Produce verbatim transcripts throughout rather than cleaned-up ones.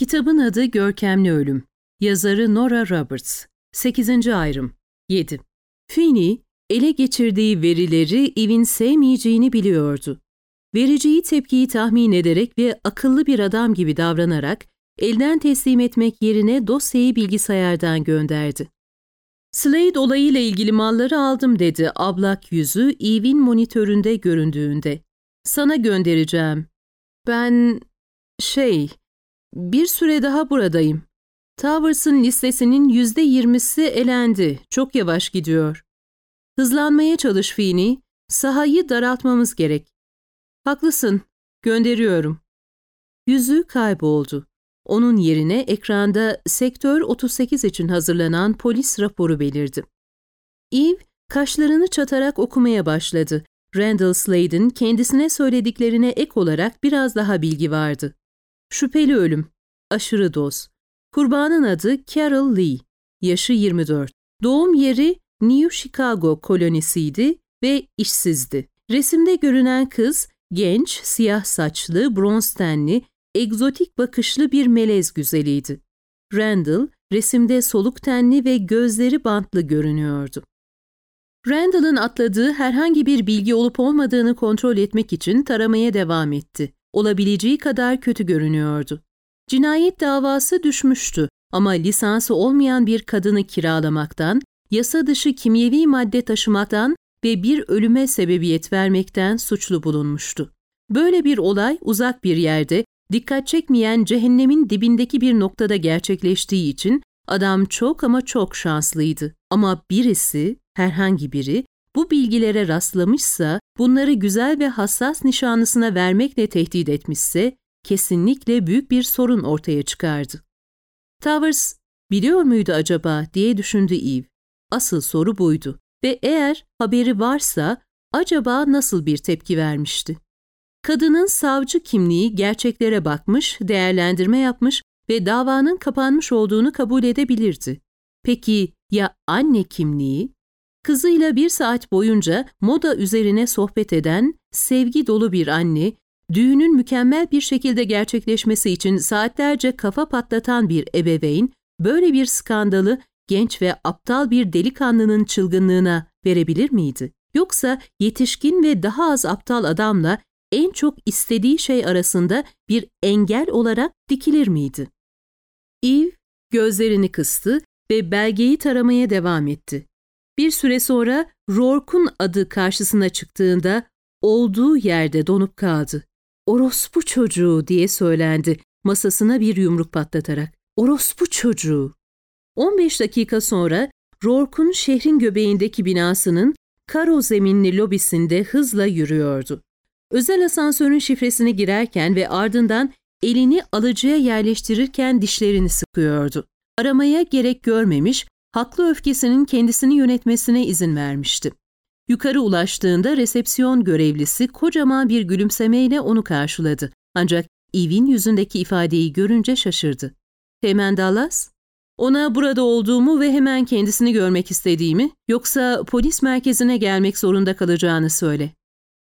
Kitabın adı Görkemli Ölüm. Yazarı Nora Roberts. sekizinci ayrım. yedi. Feeney, ele geçirdiği verileri Eve'in sevmeyeceğini biliyordu. Vereceği tepkiyi tahmin ederek ve akıllı bir adam gibi davranarak elden teslim etmek yerine dosyayı bilgisayardan gönderdi. Slade olayıyla ilgili malları aldım dedi ablak yüzü Eve'in monitöründe göründüğünde. Sana göndereceğim. Ben... şey... Bir süre daha buradayım. Towers'ın listesinin yüzde yirmisi elendi. Çok yavaş gidiyor. Hızlanmaya çalış Feeney. Sahayı daraltmamız gerek. Haklısın. Gönderiyorum. Yüzü kayboldu. Onun yerine ekranda Sektör otuz sekiz için hazırlanan polis raporu belirdi. Eve kaşlarını çatarak okumaya başladı. Randall Slade'in kendisine söylediklerine ek olarak biraz daha bilgi vardı. Şüpheli ölüm. Aşırı doz. Kurbanın adı Carol Lee. Yaşı yirmi dört. Doğum yeri New Chicago kolonisiydi ve işsizdi. Resimde görünen kız genç, siyah saçlı, bronz tenli, egzotik bakışlı bir melez güzeliydi. Randall resimde soluk tenli ve gözleri bantlı görünüyordu. Randall'ın atladığı herhangi bir bilgi olup olmadığını kontrol etmek için taramaya devam etti. Olabileceği kadar kötü görünüyordu. Cinayet davası düşmüştü ama lisansı olmayan bir kadını kiralamaktan, yasa dışı kimyevi madde taşımaktan ve bir ölüme sebebiyet vermekten suçlu bulunmuştu. Böyle bir olay uzak bir yerde, dikkat çekmeyen cehennemin dibindeki bir noktada gerçekleştiği için adam çok ama çok şanslıydı. Ama birisi, herhangi biri, bu bilgilere rastlamışsa, bunları güzel ve hassas nişanlısına vermekle tehdit etmişse, kesinlikle büyük bir sorun ortaya çıkardı. Towers, biliyor muydu acaba diye düşündü Eve. Asıl soru buydu ve eğer haberi varsa, acaba nasıl bir tepki vermişti? Kadının savcı kimliği gerçeklere bakmış, değerlendirme yapmış ve davanın kapanmış olduğunu kabul edebilirdi. Peki ya anne kimliği? Kızıyla bir saat boyunca moda üzerine sohbet eden, sevgi dolu bir anne, düğünün mükemmel bir şekilde gerçekleşmesi için saatlerce kafa patlatan bir ebeveyn, böyle bir skandalı genç ve aptal bir delikanlının çılgınlığına verebilir miydi? Yoksa yetişkin ve daha az aptal adamla en çok istediği şey arasında bir engel olarak dikilir miydi? Eve gözlerini kıstı ve belgeyi taramaya devam etti. Bir süre sonra Rourke'un adı karşısına çıktığında olduğu yerde donup kaldı. "Orospu çocuğu" diye söylendi masasına bir yumruk patlatarak. "Orospu çocuğu." on beş dakika sonra Rourke'un şehrin göbeğindeki binasının karo zeminli lobisinde hızla yürüyordu. Özel asansörün şifresini girerken ve ardından elini alıcıya yerleştirirken dişlerini sıkıyordu. Aramaya gerek görmemiş, haklı öfkesinin kendisini yönetmesine izin vermişti. Yukarı ulaştığında resepsiyon görevlisi kocaman bir gülümsemeyle onu karşıladı. Ancak Eve'in yüzündeki ifadeyi görünce şaşırdı. "Hemen Dallas? Ona burada olduğumu ve hemen kendisini görmek istediğimi, yoksa polis merkezine gelmek zorunda kalacağını söyle."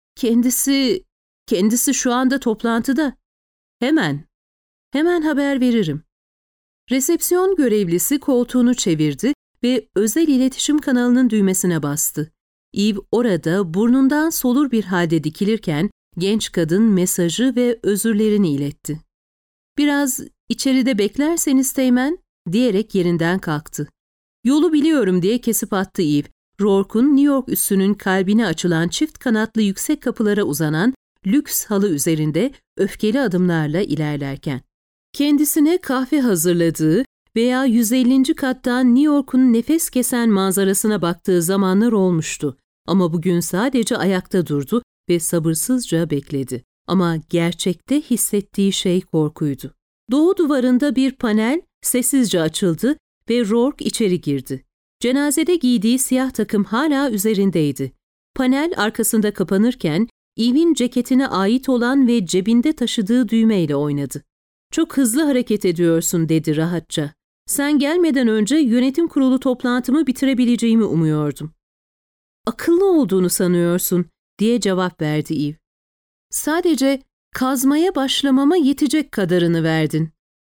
Kendisi, kendisi şu anda toplantıda. Hemen, hemen haber veririm. Resepsiyon görevlisi koltuğunu çevirdi ve özel iletişim kanalının düğmesine bastı. Eve orada burnundan solur bir halde dikilirken genç kadın mesajı ve özürlerini iletti. "Biraz içeride beklerseniz Teğmen," diyerek yerinden kalktı. "Yolu biliyorum," diye kesip attı Eve. Rourke'un New York üssünün kalbine açılan çift kanatlı yüksek kapılara uzanan lüks halı üzerinde öfkeli adımlarla ilerlerken. Kendisine kahve hazırladığı veya yüz ellinci kattan New York'un nefes kesen manzarasına baktığı zamanlar olmuştu. Ama bugün sadece ayakta durdu ve sabırsızca bekledi. Ama gerçekte hissettiği şey korkuydu. Doğu duvarında bir panel sessizce açıldı ve Rourke içeri girdi. Cenazede giydiği siyah takım hala üzerindeydi. Panel arkasında kapanırken Eve'in ceketine ait olan ve cebinde taşıdığı düğmeyle oynadı. "Çok hızlı hareket ediyorsun," dedi rahatça. "Sen gelmeden önce yönetim kurulu toplantımı bitirebileceğimi umuyordum." "Akıllı olduğunu sanıyorsun," diye cevap verdi Eve. "Sadece kazmaya başlamama yetecek kadarını verdin."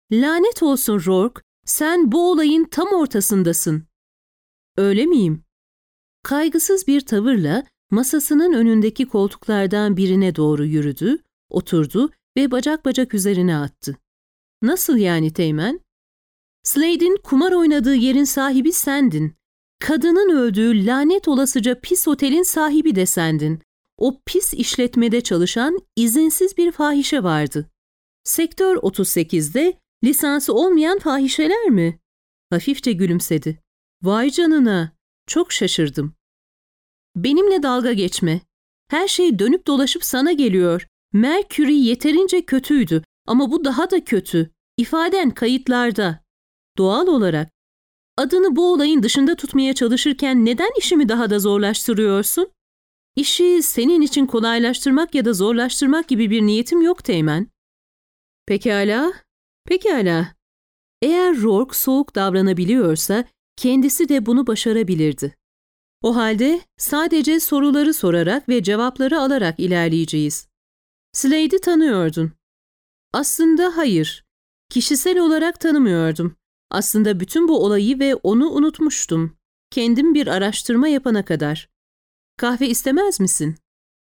Lanet olsun Rourke, sen bu olayın tam ortasındasın. Öyle miyim? Kaygısız bir tavırla masasının önündeki koltuklardan birine doğru yürüdü, oturdu ve bacak bacak üzerine attı. Nasıl yani Teğmen? Slade'in kumar oynadığı yerin sahibi sendin. Kadının öldüğü lanet olasıca pis otelin sahibi de sendin. O pis işletmede çalışan izinsiz bir fahişe vardı. Sektör otuz sekizde lisansı olmayan fahişeler mi? Hafifçe gülümsedi. Vay canına, çok şaşırdım. Benimle dalga geçme. Her şey dönüp dolaşıp sana geliyor. Mercury yeterince kötüydü ama bu daha da kötü. İfaden kayıtlarda. Doğal olarak. Adını bu olayın dışında tutmaya çalışırken neden işimi daha da zorlaştırıyorsun? İşi senin için kolaylaştırmak ya da zorlaştırmak gibi bir niyetim yok Teğmen. Pekala, pekala. Eğer Rourke soğuk davranabiliyorsa kendisi de bunu başarabilirdi. O halde sadece soruları sorarak ve cevapları alarak ilerleyeceğiz. Slade'i tanıyordun. Aslında hayır. Kişisel olarak tanımıyordum. Aslında bütün bu olayı ve onu unutmuştum. Kendim bir araştırma yapana kadar. Kahve istemez misin?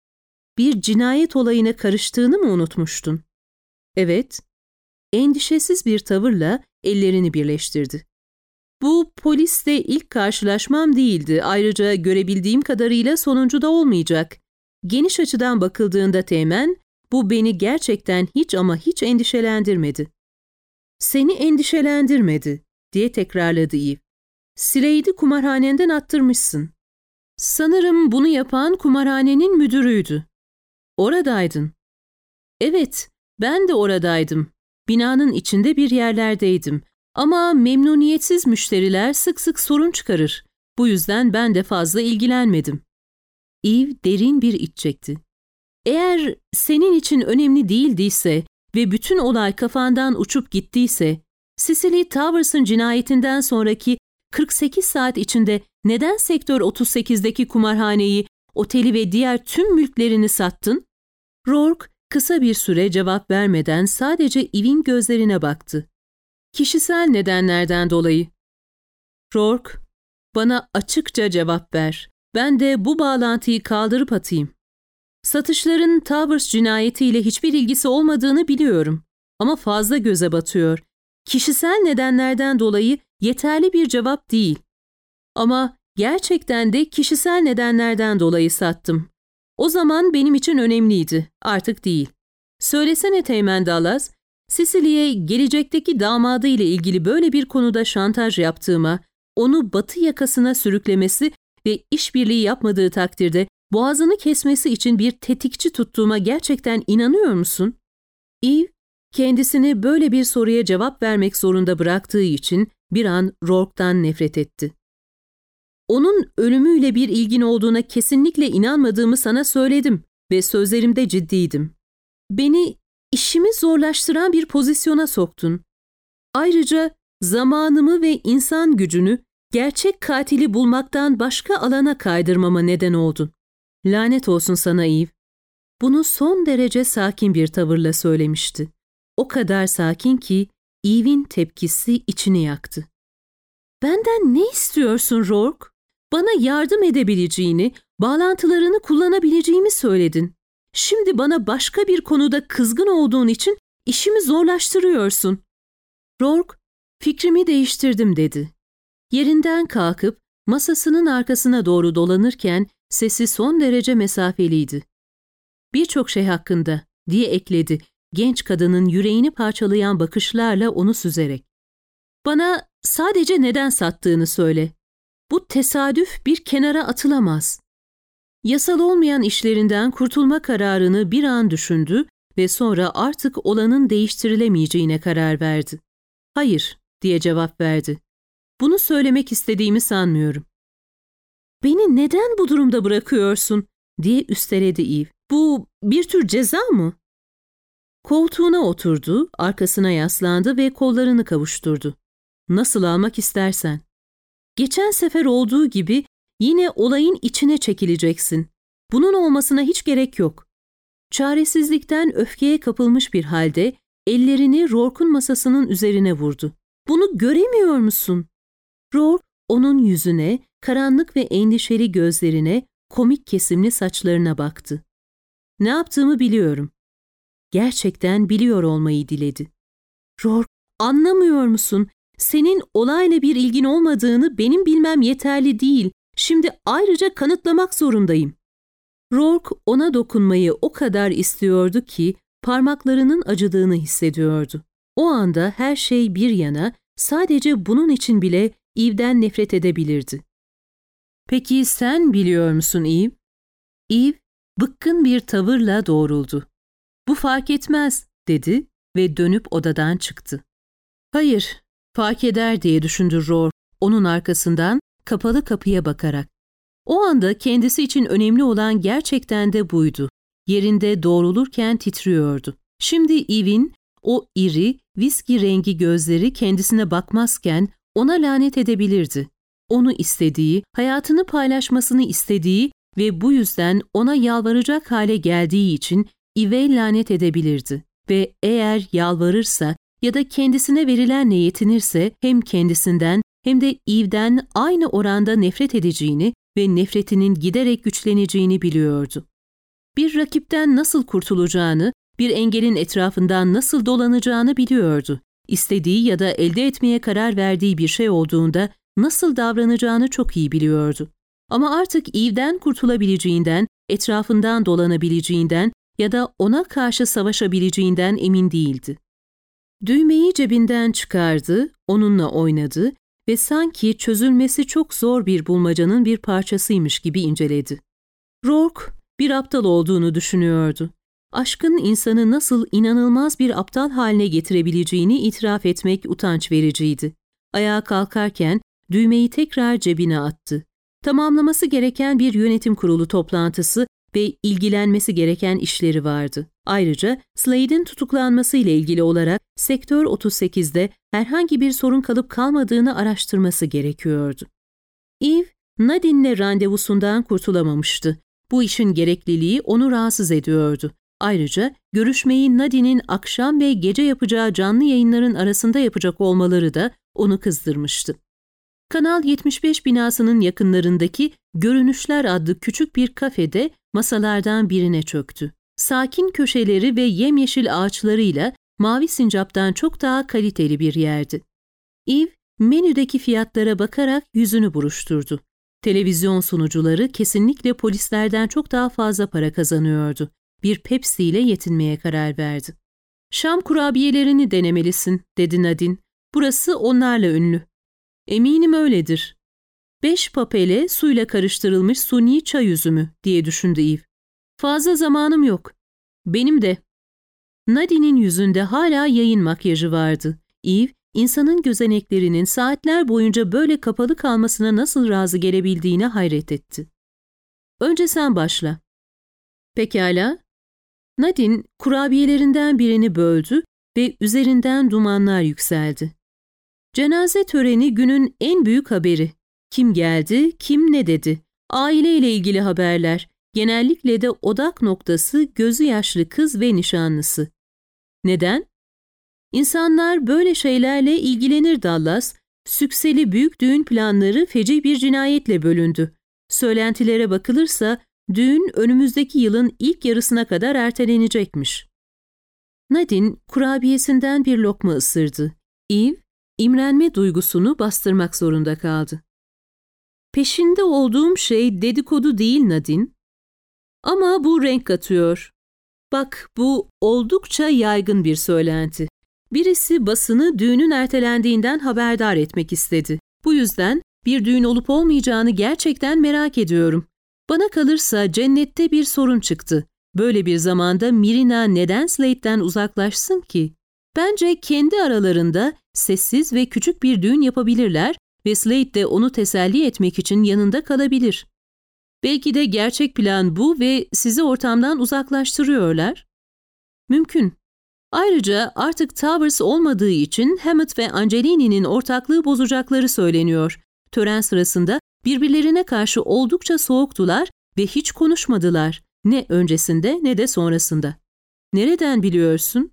Bir cinayet olayına karıştığını mı unutmuştun? Evet. Endişesiz bir tavırla ellerini birleştirdi. Bu polisle ilk karşılaşmam değildi. Ayrıca görebildiğim kadarıyla sonuncu da olmayacak. Geniş açıdan bakıldığında Teğmen, bu beni gerçekten hiç ama hiç endişelendirmedi. Seni endişelendirmedi, diye tekrarladı Eve. Slade'i kumarhanenden attırmışsın. Sanırım bunu yapan kumarhanenin müdürüydü. Oradaydın. Evet, ben de oradaydım. Binanın içinde bir yerlerdeydim. Ama memnuniyetsiz müşteriler sık sık sorun çıkarır. Bu yüzden ben de fazla ilgilenmedim. Eve derin bir iç çekti. Eğer senin için önemli değildiyse ve bütün olay kafandan uçup gittiyse, Cicely Towers'ın cinayetinden sonraki kırk sekiz saat içinde neden Sektör otuz sekizdeki kumarhaneyi, oteli ve diğer tüm mülklerini sattın? Rourke kısa bir süre cevap vermeden sadece Eve'in gözlerine baktı. Kişisel nedenlerden dolayı. Rourke, bana açıkça cevap ver. Ben de bu bağlantıyı kaldırıp atayım. Satışların Towers cinayetiyle hiçbir ilgisi olmadığını biliyorum. Ama fazla göze batıyor. Kişisel nedenlerden dolayı yeterli bir cevap değil. Ama gerçekten de kişisel nedenlerden dolayı sattım. O zaman benim için önemliydi, artık değil. Söylesene Teğmen Dallas, Cicely'ye gelecekteki damadı ile ilgili böyle bir konuda şantaj yaptığıma, onu batı yakasına sürüklemesi ve işbirliği yapmadığı takdirde boğazını kesmesi için bir tetikçi tuttuğuma gerçekten inanıyor musun? Eve, kendisini böyle bir soruya cevap vermek zorunda bıraktığı için bir an Rourke'dan nefret etti. Onun ölümüyle bir ilgin olduğuna kesinlikle inanmadığımı sana söyledim ve sözlerimde ciddiydim. Beni işimi zorlaştıran bir pozisyona soktun. Ayrıca zamanımı ve insan gücünü gerçek katili bulmaktan başka alana kaydırmama neden oldun. Lanet olsun sana Eve. Bunu son derece sakin bir tavırla söylemişti. O kadar sakin ki Eve'in tepkisi içini yaktı. Benden ne istiyorsun Rourke? Bana yardım edebileceğini, bağlantılarını kullanabileceğimi söyledin. Şimdi bana başka bir konuda kızgın olduğun için işimi zorlaştırıyorsun. Rourke, fikrimi değiştirdim dedi. Yerinden kalkıp masasının arkasına doğru dolanırken sesi son derece mesafeliydi. Birçok şey hakkında, diye ekledi genç kadının yüreğini parçalayan bakışlarla onu süzerek. Bana sadece neden sattığını söyle. Bu tesadüf bir kenara atılamaz. Yasal olmayan işlerinden kurtulma kararını bir an düşündü ve sonra artık olanın değiştirilemeyeceğine karar verdi. Hayır, diye cevap verdi. Bunu söylemek istediğimi sanmıyorum. Beni neden bu durumda bırakıyorsun, diye üsteledi Eve. Bu bir tür ceza mı? Koltuğuna oturdu, arkasına yaslandı ve kollarını kavuşturdu. Nasıl almak istersen. Geçen sefer olduğu gibi yine olayın içine çekileceksin. Bunun olmasına hiç gerek yok. Çaresizlikten öfkeye kapılmış bir halde ellerini Rourke'un masasının üzerine vurdu. "Bunu göremiyor musun?" Rourke, onun yüzüne, karanlık ve endişeli gözlerine, komik kesimli saçlarına baktı. "Ne yaptığımı biliyorum." Gerçekten biliyor olmayı diledi. "Rourke, anlamıyor musun? Senin olayla bir ilgin olmadığını benim bilmem yeterli değil. Şimdi ayrıca kanıtlamak zorundayım." Rourke ona dokunmayı o kadar istiyordu ki parmaklarının acıdığını hissediyordu. O anda her şey bir yana, sadece bunun için bile Eve'den nefret edebilirdi. "Peki sen biliyor musun Eve?" Eve bıkkın bir tavırla doğruldu. "Bu fark etmez," dedi ve dönüp odadan çıktı. "Hayır, fark eder," diye düşündü Rourke, onun arkasından kapalı kapıya bakarak. O anda kendisi için önemli olan gerçekten de buydu. Yerinde doğrulurken titriyordu. Şimdi Eve'in o iri, viski rengi gözleri kendisine bakmazken ona lanet edebilirdi. Onu istediği, hayatını paylaşmasını istediği ve bu yüzden ona yalvaracak hale geldiği için Eve'e lanet edebilirdi. Ve eğer yalvarırsa ya da kendisine verilenle yetinirse hem kendisinden hem de Eve'den aynı oranda nefret edeceğini ve nefretinin giderek güçleneceğini biliyordu. Bir rakipten nasıl kurtulacağını, bir engelin etrafından nasıl dolanacağını biliyordu. İstediği ya da elde etmeye karar verdiği bir şey olduğunda nasıl davranacağını çok iyi biliyordu. Ama artık Eve'den kurtulabileceğinden, etrafından dolanabileceğinden ya da ona karşı savaşabileceğinden emin değildi. Düğmeyi cebinden çıkardı, onunla oynadı ve sanki çözülmesi çok zor bir bulmacanın bir parçasıymış gibi inceledi. Rourke bir aptal olduğunu düşünüyordu. Aşkın insanı nasıl inanılmaz bir aptal haline getirebileceğini itiraf etmek utanç vericiydi. Ayağa kalkarken düğmeyi tekrar cebine attı. Tamamlaması gereken bir yönetim kurulu toplantısı ve ilgilenmesi gereken işleri vardı. Ayrıca Slade'in tutuklanması ile ilgili olarak Sektör otuz sekizde herhangi bir sorun kalıp kalmadığını araştırması gerekiyordu. Eve, Nadine'le randevusundan kurtulamamıştı. Bu işin gerekliliği onu rahatsız ediyordu. Ayrıca görüşmeyi Nadine'in akşam ve gece yapacağı canlı yayınların arasında yapacak olmaları da onu kızdırmıştı. Kanal yetmiş beş binasının yakınlarındaki Görünüşler adlı küçük bir kafede masalardan birine çöktü. Sakin köşeleri ve yemyeşil ağaçlarıyla Mavi Sincap'tan çok daha kaliteli bir yerdi. Eve, menüdeki fiyatlara bakarak yüzünü buruşturdu. Televizyon sunucuları kesinlikle polislerden çok daha fazla para kazanıyordu. Bir Pepsi ile yetinmeye karar verdi. "Şam kurabiyelerini denemelisin," dedi Nadine. "Burası onlarla ünlü." "Eminim öyledir." "Beş papele suyla karıştırılmış suni çay üzümü," diye düşündü Eve. "Fazla zamanım yok." "Benim de." Nadine'in yüzünde hala yayın makyajı vardı. Eve, insanın gözeneklerinin saatler boyunca böyle kapalı kalmasına nasıl razı gelebildiğine hayret etti. "Önce sen başla." "Pekala." Nadine kurabiyelerinden birini böldü ve üzerinden dumanlar yükseldi. "Cenaze töreni günün en büyük haberi. Kim geldi, kim ne dedi. Aileyle ilgili haberler. Genellikle de odak noktası gözü yaşlı kız ve nişanlısı. Neden? İnsanlar böyle şeylerle ilgilenir Dallas. Sükseli büyük düğün planları feci bir cinayetle bölündü. Söylentilere bakılırsa düğün önümüzdeki yılın ilk yarısına kadar ertelenecekmiş." Nadine kurabiyesinden bir lokma ısırdı. Eve, imrenme duygusunu bastırmak zorunda kaldı. "Peşinde olduğum şey dedikodu değil Nadine. Ama bu renk katıyor. Bak, bu oldukça yaygın bir söylenti. Birisi basını düğünün ertelendiğinden haberdar etmek istedi. Bu yüzden bir düğün olup olmayacağını gerçekten merak ediyorum. Bana kalırsa cennette bir sorun çıktı. Böyle bir zamanda Mirina neden Slade'den uzaklaşsın ki? Bence kendi aralarında sessiz ve küçük bir düğün yapabilirler ve Slade de onu teselli etmek için yanında kalabilir. Belki de gerçek plan bu ve sizi ortamdan uzaklaştırıyorlar. Mümkün. Ayrıca artık Towers olmadığı için Hammett ve Angelini'nin ortaklığı bozacakları söyleniyor. Tören sırasında birbirlerine karşı oldukça soğuktular ve hiç konuşmadılar. Ne öncesinde ne de sonrasında. Nereden biliyorsun?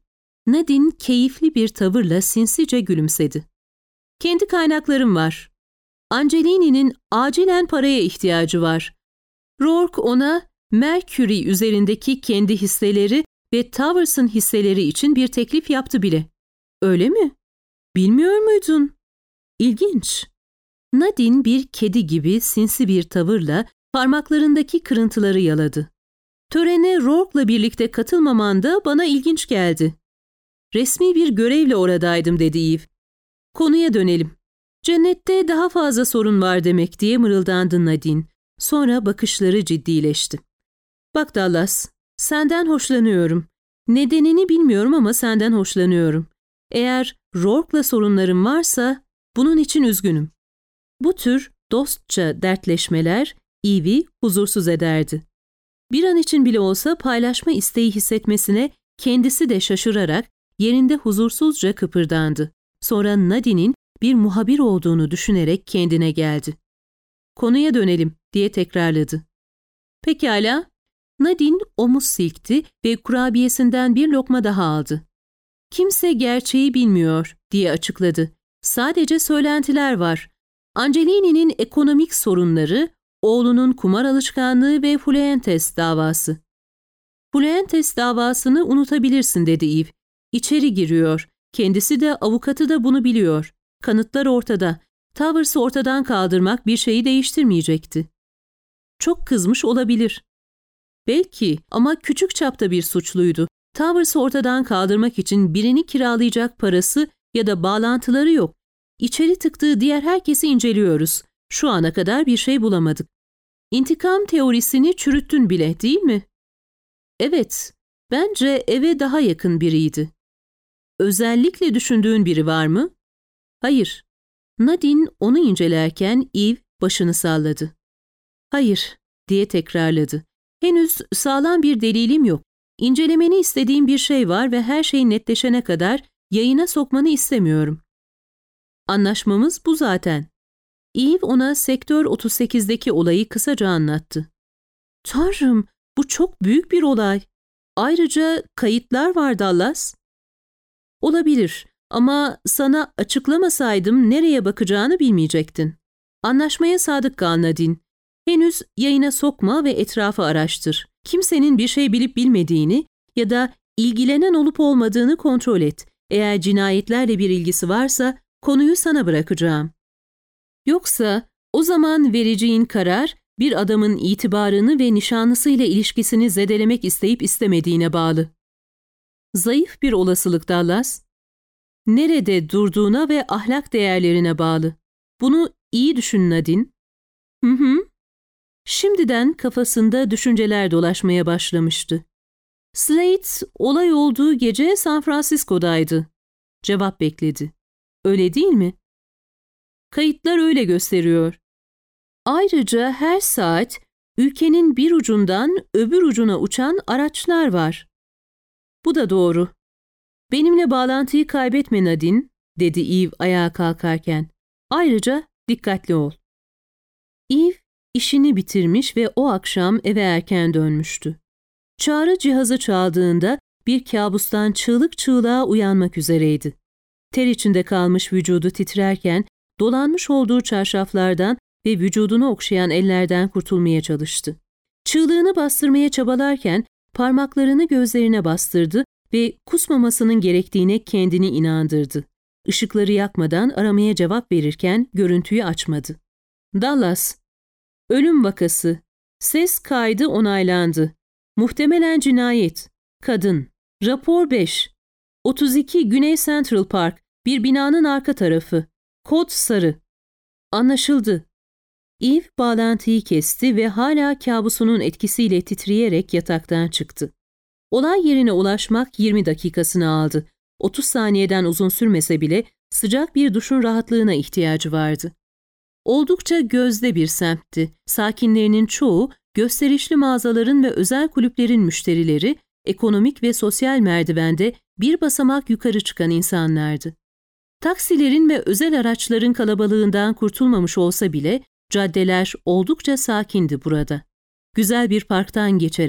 Nadine keyifli bir tavırla sinsice gülümsedi. Kendi kaynaklarım var. Angelini'nin acilen paraya ihtiyacı var. Rourke ona Mercury üzerindeki kendi hisseleri ve Towers'ın hisseleri için bir teklif yaptı bile. Öyle mi? Bilmiyor muydun? İlginç. Nadine bir kedi gibi sinsi bir tavırla parmaklarındaki kırıntıları yaladı. Törene Rourke'la birlikte katılmaman da bana ilginç geldi. Resmi bir görevle oradaydım dedi Eve. Konuya dönelim. Cennette daha fazla sorun var demek diye mırıldandı Nadine. Sonra bakışları ciddileşti. Bak Dallas, senden hoşlanıyorum. Nedenini bilmiyorum ama senden hoşlanıyorum. Eğer Rourke'la sorunlarım varsa bunun için üzgünüm. Bu tür dostça dertleşmeler Eve'i huzursuz ederdi. Bir an için bile olsa paylaşma isteği hissetmesine kendisi de şaşırarak yerinde huzursuzca kıpırdandı. Sonra Nadine'in bir muhabir olduğunu düşünerek kendine geldi. Konuya dönelim diye tekrarladı. Pekala. Nadine omuz silkti ve kurabiyesinden bir lokma daha aldı. Kimse gerçeği bilmiyor diye açıkladı. Sadece söylentiler var. Angelini'nin ekonomik sorunları, oğlunun kumar alışkanlığı ve Fuentes davası. Fuentes davasını unutabilirsin dedi Eve. İçeri giriyor. Kendisi de avukatı da bunu biliyor. Kanıtlar ortada. Towers'ı ortadan kaldırmak bir şeyi değiştirmeyecekti. Çok kızmış olabilir. Belki ama küçük çapta bir suçluydu. Towers'ı ortadan kaldırmak için birini kiralayacak parası ya da bağlantıları yok. İçeri tıktığı diğer herkesi inceliyoruz. Şu ana kadar bir şey bulamadık. İntikam teorisini çürüttün bile, değil mi? Evet, bence eve daha yakın biriydi. Özellikle düşündüğün biri var mı? Hayır. Nadine onu incelerken Eve başını salladı. Hayır, diye tekrarladı. Henüz sağlam bir delilim yok. İncelemeni istediğim bir şey var ve her şey netleşene kadar yayına sokmanı istemiyorum. Anlaşmamız bu zaten. Eve ona Sektör otuz sekizdeki olayı kısaca anlattı. Tanrım, bu çok büyük bir olay. Ayrıca kayıtlar var Dallas. Olabilir ama sana açıklamasaydım nereye bakacağını bilmeyecektin. Anlaşmaya sadık kal Nadine. Henüz yayına sokma ve etrafı araştır. Kimsenin bir şey bilip bilmediğini ya da ilgilenen olup olmadığını kontrol et. Eğer cinayetlerle bir ilgisi varsa konuyu sana bırakacağım. Yoksa o zaman vereceğin karar bir adamın itibarını ve nişanlısıyla ilişkisini zedelemek isteyip istemediğine bağlı. Zayıf bir olasılık Dallas. Nerede durduğuna ve ahlak değerlerine bağlı. Bunu iyi düşün Nadine. Hı hı. Şimdiden kafasında düşünceler dolaşmaya başlamıştı. Slade, olay olduğu gece San Francisco'daydı. Cevap bekledi. Öyle değil mi? Kayıtlar öyle gösteriyor. Ayrıca her saat ülkenin bir ucundan öbür ucuna uçan araçlar var. Bu da doğru. Benimle bağlantıyı kaybetme Nadine, dedi Eve ayağa kalkarken. Ayrıca dikkatli ol. Eve işini bitirmiş ve o akşam eve erken dönmüştü. Çağrı cihazı çaldığında bir kabustan çığlık çığlığa uyanmak üzereydi. Ter içinde kalmış vücudu titrerken dolanmış olduğu çarşaflardan ve vücudunu okşayan ellerden kurtulmaya çalıştı. Çığlığını bastırmaya çabalarken parmaklarını gözlerine bastırdı ve kusmamasının gerektiğine kendini inandırdı. Işıkları yakmadan aramaya cevap verirken görüntüyü açmadı. Dallas. Ölüm vakası. Ses kaydı onaylandı. Muhtemelen cinayet. Kadın. Rapor beş. otuz iki Güney Central Park. Bir binanın arka tarafı. Kod sarı. Anlaşıldı. Eve bağlantıyı kesti ve hala kabusunun etkisiyle titreyerek yataktan çıktı. Olay yerine ulaşmak yirmi dakikasını aldı. otuz saniyeden uzun sürmese bile sıcak bir duşun rahatlığına ihtiyacı vardı. Oldukça gözde bir semtti. Sakinlerinin çoğu gösterişli mağazaların ve özel kulüplerin müşterileri, ekonomik ve sosyal merdivende bir basamak yukarı çıkan insanlardı. Taksilerin ve özel araçların kalabalığından kurtulmamış olsa bile caddeler oldukça sakindi burada. Güzel bir parktan geçerek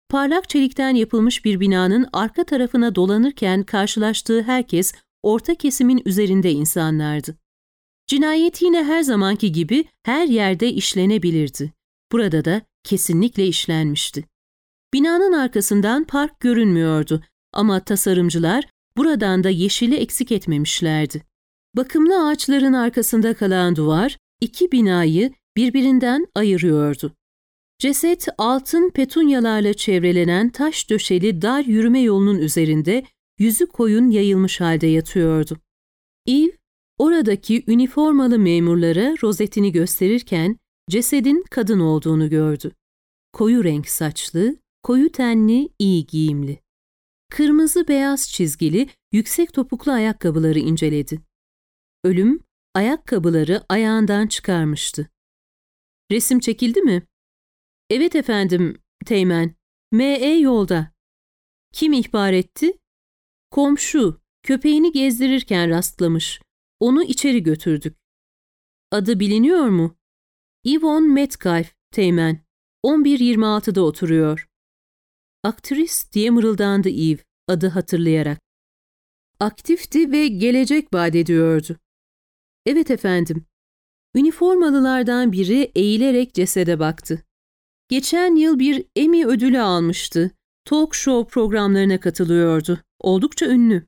parlak çelikten yapılmış bir binanın arka tarafına dolanırken karşılaştığı herkes orta kesimin üzerinde insanlardı. Cinayet yine her zamanki gibi her yerde işlenebilirdi. Burada da kesinlikle işlenmişti. Binanın arkasından park görünmüyordu ama tasarımcılar buradan da yeşili eksik etmemişlerdi. Bakımlı ağaçların arkasında kalan duvar iki binayı birbirinden ayırıyordu. Ceset altın petunyalarla çevrelenen taş döşeli dar yürüme yolunun üzerinde yüzü koyun yayılmış halde yatıyordu. Eve oradaki üniformalı memurlara rozetini gösterirken cesedin kadın olduğunu gördü. Koyu renk saçlı, koyu tenli, iyi giyimli. Kırmızı beyaz çizgili, yüksek topuklu ayakkabıları inceledi. Ölüm, ayakkabıları ayağından çıkarmıştı. Resim çekildi mi? Evet efendim, Teğmen. M E yolda. Kim ihbar etti? Komşu, köpeğini gezdirirken rastlamış. Onu içeri götürdük. Adı biliniyor mu? Yvonne Metcalfe, Teğmen. on bir yirmi altıda oturuyor. Aktris diye mırıldandı Eve, adı hatırlayarak. Aktifti ve gelecek vaat ediyordu. Evet efendim. Üniformalılardan biri eğilerek cesede baktı. Geçen yıl bir Emmy ödülü almıştı. Talk show programlarına katılıyordu. Oldukça ünlü.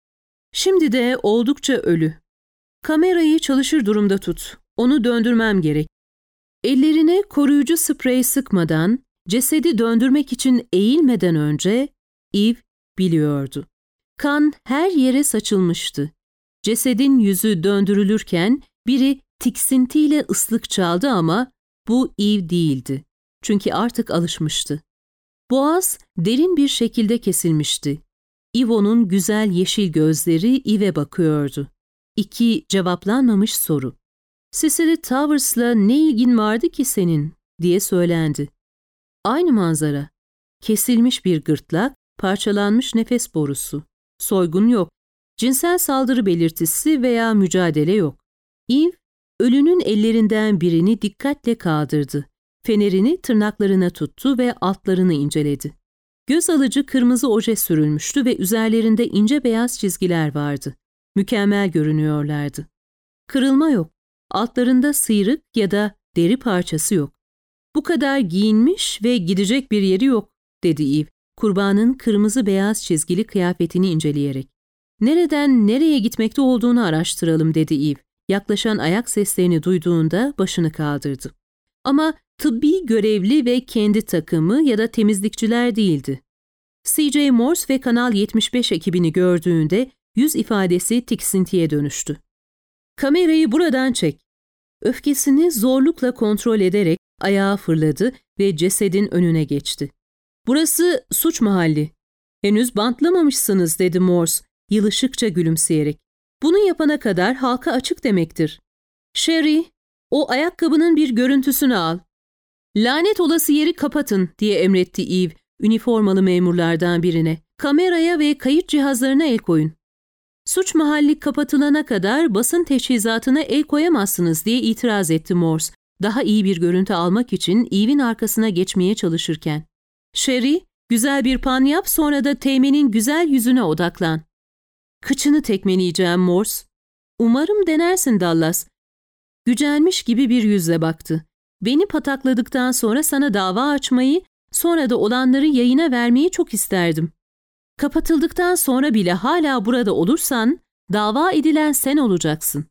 Şimdi de oldukça ölü. Kamerayı çalışır durumda tut. Onu döndürmem gerek. Ellerine koruyucu sprey sıkmadan, cesedi döndürmek için eğilmeden önce Eve biliyordu. Kan her yere saçılmıştı. Cesedin yüzü döndürülürken biri tiksintiyle ıslık çaldı ama bu Eve değildi. Çünkü artık alışmıştı. Boğaz derin bir şekilde kesilmişti. Yvonne'un güzel yeşil gözleri Eve'e bakıyordu. İki cevaplanmamış soru. Cecily Towers'la ne ilgin vardı ki senin diye söylendi. Aynı manzara. Kesilmiş bir gırtlak, parçalanmış nefes borusu. Soygun yok. Cinsel saldırı belirtisi veya mücadele yok. Eve, ölünün ellerinden birini dikkatle kaldırdı. Fenerini tırnaklarına tuttu ve altlarını inceledi. Göz alıcı kırmızı oje sürülmüştü ve üzerlerinde ince beyaz çizgiler vardı. Mükemmel görünüyorlardı. Kırılma yok. Altlarında sıyrık ya da deri parçası yok. Bu kadar giyinmiş ve gidecek bir yeri yok, dedi Eve, kurbanın kırmızı beyaz çizgili kıyafetini inceleyerek. Nereden nereye gitmekte olduğunu araştıralım, dedi Eve. Yaklaşan ayak seslerini duyduğunda başını kaldırdı. Ama tıbbi görevli ve kendi takımı ya da temizlikçiler değildi. C J Morse ve Kanal yetmiş beş ekibini gördüğünde yüz ifadesi tiksintiye dönüştü. Kamerayı buradan çek. Öfkesini zorlukla kontrol ederek ayağa fırladı ve cesedin önüne geçti. Burası suç mahalli. Henüz bantlamamışsınız, dedi Morse yılışıkça gülümseyerek. Bunu yapana kadar halka açık demektir. Sherry, o ayakkabının bir görüntüsünü al. Lanet olası yeri kapatın, diye emretti Eve üniformalı memurlardan birine. Kameraya ve kayıt cihazlarına el koyun. Suç mahalli kapatılana kadar basın teçhizatına el koyamazsınız, diye itiraz etti Morse, daha iyi bir görüntü almak için Eve'in arkasına geçmeye çalışırken. Sherry, güzel bir pan yap, sonra da Teğmen'in güzel yüzüne odaklan. Kıçını tekmeleyeceğim Morse. Umarım denersin Dallas. Gücenmiş gibi bir yüzle baktı. Beni patakladıktan sonra sana dava açmayı, sonra da olanları yayına vermeyi çok isterdim. Kapatıldıktan sonra bile hala burada olursan, dava edilen sen olacaksın.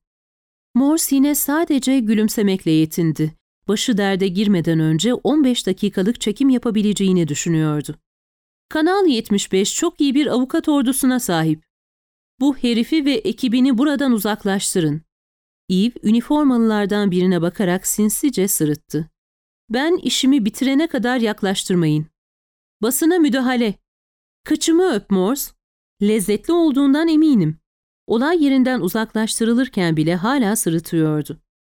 Morse yine sadece gülümsemekle yetindi. Başı derde girmeden önce on beş dakikalık çekim yapabileceğini düşünüyordu. Kanal yetmiş beş çok iyi bir avukat ordusuna sahip. Bu herifi ve ekibini buradan uzaklaştırın. Eve, üniformalılardan birine bakarak sinsice sırıttı. Ben işimi bitirene kadar yaklaştırmayın. Basına müdahale. Kıçımı öp Morse. Lezzetli olduğundan eminim. Olay yerinden uzaklaştırılırken bile hala sırıtıyordu.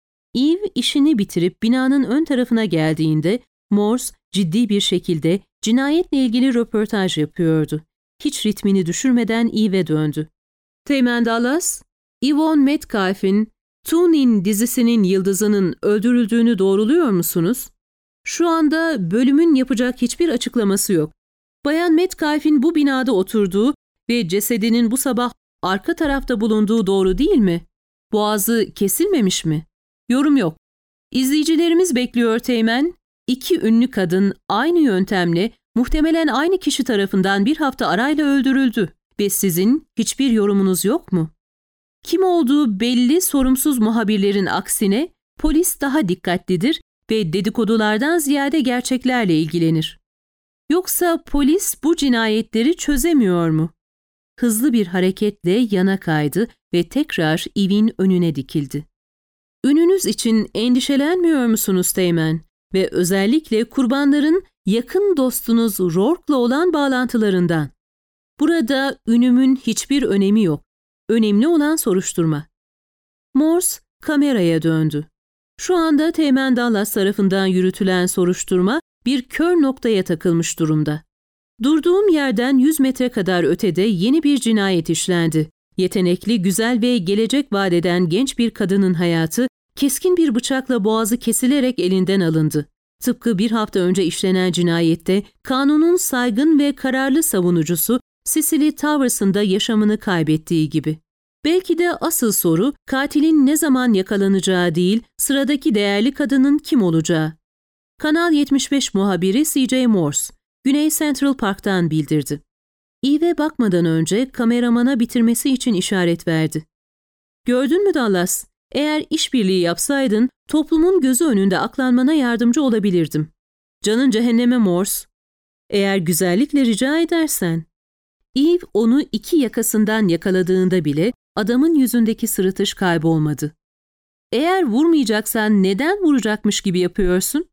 Eve işini bitirip binanın ön tarafına geldiğinde Morse ciddi bir şekilde cinayetle ilgili röportaj yapıyordu. Hiç ritmini düşürmeden Eve'e döndü. Teğmen Dallas, Yvonne Metcalfe'in Tune In dizisinin yıldızının öldürüldüğünü doğruluyor musunuz? Şu anda bölümün yapacak hiçbir açıklaması yok. Bayan Metcalfe'in bu binada oturduğu ve cesedinin bu sabah arka tarafta bulunduğu doğru değil mi? Boğazı kesilmemiş mi? Yorum yok. İzleyicilerimiz bekliyor Teğmen. İki ünlü kadın aynı yöntemle muhtemelen aynı kişi tarafından bir hafta arayla öldürüldü ve sizin hiçbir yorumunuz yok mu? Kim olduğu belli sorumsuz muhabirlerin aksine polis daha dikkatlidir ve dedikodulardan ziyade gerçeklerle ilgilenir. Yoksa polis bu cinayetleri çözemiyor mu? Hızlı bir hareketle yana kaydı ve tekrar Eve'in önüne dikildi. Ününüz için endişelenmiyor musunuz Teğmen? Ve özellikle kurbanların yakın dostunuz Rourke'la olan bağlantılarından. Burada ünümün hiçbir önemi yok. Önemli olan soruşturma. Morse kameraya döndü. Şu anda Teğmen Dallas tarafından yürütülen soruşturma bir kör noktaya takılmış durumda. Durduğum yerden yüz metre kadar ötede yeni bir cinayet işlendi. Yetenekli, güzel ve gelecek vaat eden genç bir kadının hayatı keskin bir bıçakla boğazı kesilerek elinden alındı. Tıpkı bir hafta önce işlenen cinayette kanunun saygın ve kararlı savunucusu Cicely Towers'ın da yaşamını kaybettiği gibi. Belki de asıl soru katilin ne zaman yakalanacağı değil, sıradaki değerli kadının kim olacağı. Kanal yetmiş beş muhabiri C J Morse, Güney Central Park'tan bildirdi. Eve bakmadan önce kameramana bitirmesi için işaret verdi. Gördün mü Dallas? Eğer işbirliği yapsaydın toplumun gözü önünde aklanmana yardımcı olabilirdim. Canın cehenneme Morse. Eğer güzellikle rica edersen. Eve onu iki yakasından yakaladığında bile adamın yüzündeki sırıtış kaybolmadı. Eğer vurmayacaksan neden vuracakmış gibi yapıyorsun?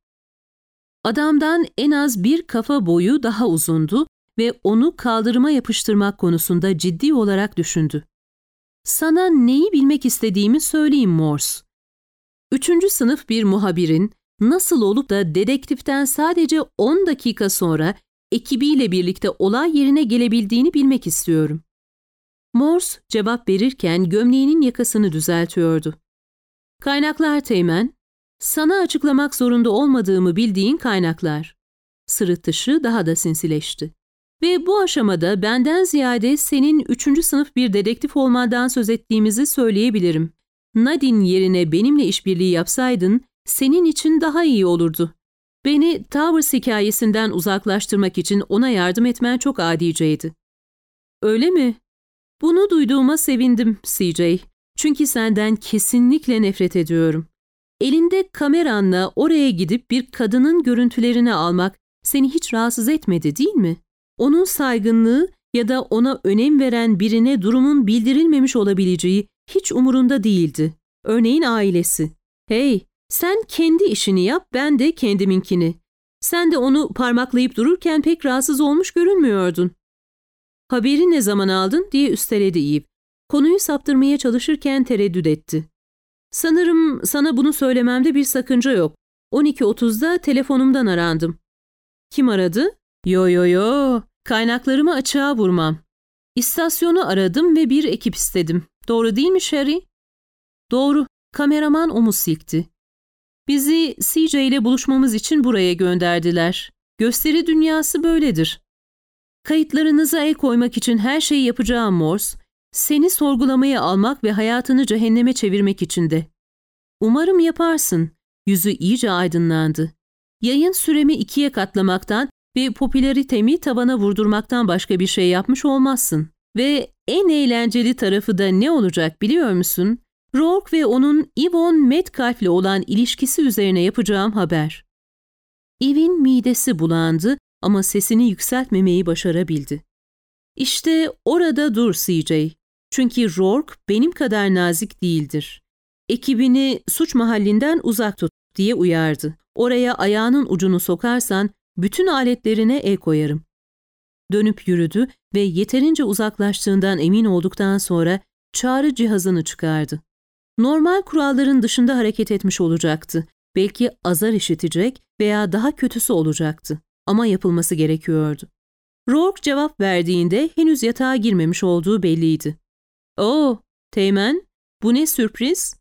Adamdan en az bir kafa boyu daha uzundu ve onu kaldırıma yapıştırmak konusunda ciddi olarak düşündü. Sana neyi bilmek istediğimi söyleyeyim Morse. Üçüncü sınıf bir muhabirin nasıl olup da dedektiften sadece on dakika sonra ekibiyle birlikte olay yerine gelebildiğini bilmek istiyorum. Morse cevap verirken gömleğinin yakasını düzeltiyordu. Kaynaklar Teğmen, sana açıklamak zorunda olmadığımı bildiğin kaynaklar. Sırıtışı daha da sinsileşti. Ve bu aşamada benden ziyade senin üçüncü sınıf bir dedektif olmandan söz ettiğimizi söyleyebilirim. Nadine yerine benimle işbirliği yapsaydın senin için daha iyi olurdu. Beni Towers hikayesinden uzaklaştırmak için ona yardım etmen çok adiceydi. Öyle mi? Bunu duyduğuma sevindim C J. Çünkü senden kesinlikle nefret ediyorum. Elinde kameranla oraya gidip bir kadının görüntülerini almak seni hiç rahatsız etmedi değil mi? Onun saygınlığı ya da ona önem veren birine durumun bildirilmemiş olabileceği hiç umurunda değildi. Örneğin ailesi. Hey, sen kendi işini yap, ben de kendiminkini. Sen de onu parmaklayıp dururken pek rahatsız olmuş görünmüyordun. Haberi ne zaman aldın diye üsteledi Eve. Konuyu saptırmaya çalışırken tereddüt etti. Sanırım sana bunu söylememde bir sakınca yok. on iki otuzda telefonumdan arandım. Kim aradı? Yo yo yo, kaynaklarımı açığa vurmam. İstasyonu aradım ve bir ekip istedim. Doğru değil mi Sherry? Doğru, kameraman omuz silkti. Bizi C J ile buluşmamız için buraya gönderdiler. Gösteri dünyası böyledir. Kayıtlarınıza el koymak için her şeyi yapacağım Morse. Seni sorgulamaya almak ve hayatını cehenneme çevirmek için de. Umarım yaparsın. Yüzü iyice aydınlandı. Yayın süremi ikiye katlamaktan ve popülaritemi tavana vurdurmaktan başka bir şey yapmış olmazsın. Ve en eğlenceli tarafı da ne olacak biliyor musun? Rourke ve onun Yvonne Metcalfe'le olan ilişkisi üzerine yapacağım haber. Eve'in midesi bulandı ama sesini yükseltmemeyi başarabildi. İşte orada dur C J. Çünkü Rourke benim kadar nazik değildir. Ekibini suç mahallinden uzak tut diye uyardı. Oraya ayağının ucunu sokarsan bütün aletlerine el koyarım. Dönüp yürüdü ve yeterince uzaklaştığından emin olduktan sonra çağrı cihazını çıkardı. Normal kuralların dışında hareket etmiş olacaktı. Belki azar işitecek veya daha kötüsü olacaktı. Ama yapılması gerekiyordu. Rourke cevap verdiğinde henüz yatağa girmemiş olduğu belliydi. "Oo, Teğmen, bu ne sürpriz?"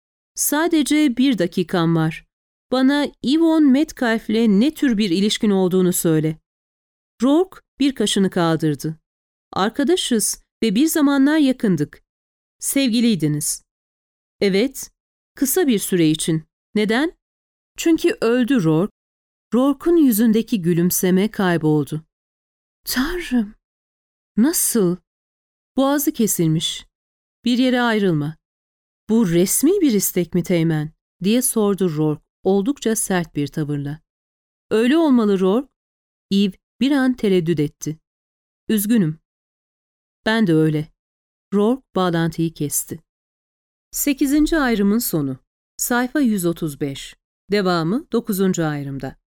"Sadece bir dakikam var. Bana Yvonne Metcalfe'le ne tür bir ilişkin olduğunu söyle." Rourke Bir kaşını kaldırdı. Arkadaşız ve bir zamanlar yakındık. Sevgiliydiniz. Evet, kısa bir süre için. Neden? Çünkü öldü Rourke. Rourke'un yüzündeki gülümseme kayboldu. Tanrım! Nasıl? Boğazı kesilmiş. Bir yere ayrılma. Bu resmi bir istek mi Teğmen? Diye sordu Rourke oldukça sert bir tavırla. Öyle olmalı Rourke. Eve bir an tereddüt etti. Üzgünüm. Ben de öyle. Rourke bağlantıyı kesti. Sekizinci ayrımın sonu. Sayfa yüz otuz beş. Devamı dokuzuncu ayrımda.